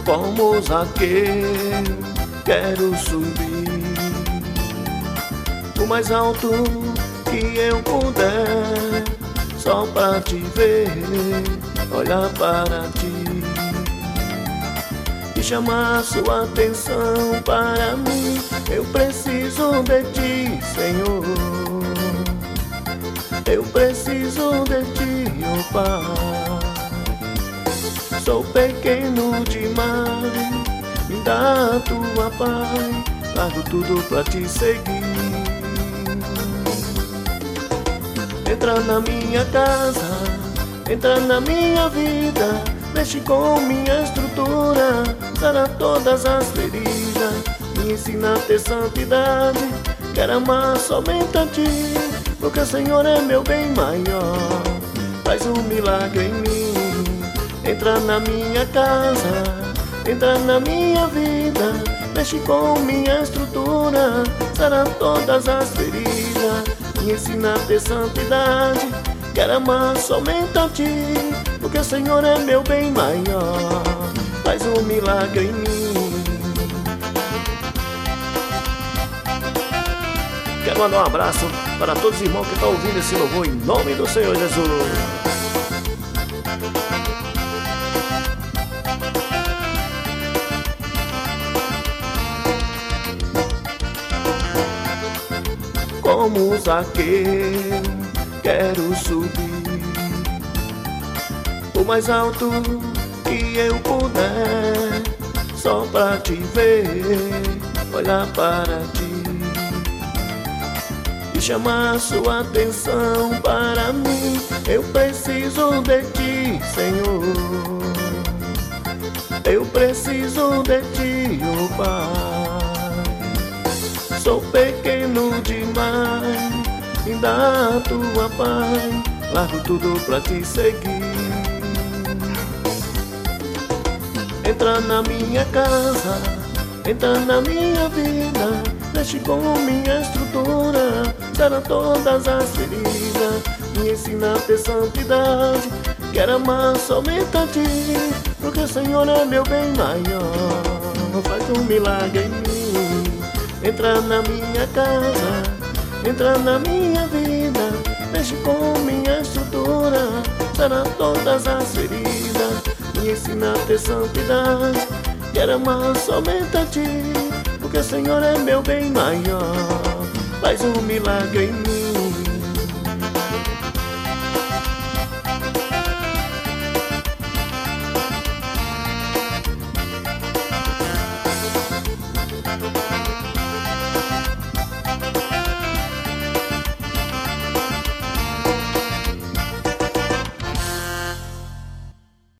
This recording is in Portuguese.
Como Zaqueu, quero subir o mais alto que eu puder, só pra te ver, olhar para ti e chamar sua atenção para mim. Eu preciso de ti, Senhor, eu preciso de ti, oh Pai. Sou pequeno demais, me dá a tua paz, largo tudo pra te seguir. Entra na minha casa, entra na minha vida, mexe com minha estrutura, sara todas as feridas, me ensina a ter santidade. Quero amar somente a ti, porque o Senhor é meu bem maior. Faz um milagre em mim. Entra na minha casa, entra na minha vida, mexe com minha estrutura, sara todas as feridas, me ensina a ter santidade. Quero amar somente a ti, porque o Senhor é meu bem maior. Faz um milagre em mim. Quero mandar um abraço para todos os irmãos que estão ouvindo esse louvor em nome do Senhor Jesus. Como Zaqueu, quero subir o mais alto que eu puder, só pra te ver, olhar para ti e chamar sua atenção para mim. Eu preciso de ti, Senhor, eu preciso de ti, oh Pai. Sou pequeno demais, me dá a tua paz, largo tudo pra te seguir. Entra na minha casa, entra na minha vida, mexe com minha estrutura, sara todas as feridas, me ensina a ter santidade. Quero amar somente a ti, porque o Senhor é meu bem maior. Faz um milagre em mim. Entra na minha casa, entra na minha vida, mexe com minha estrutura, sara todas as feridas, me ensina a ter santidade. Quero amar somente a ti, porque o Senhor é meu bem maior. Faz um milagre em mim.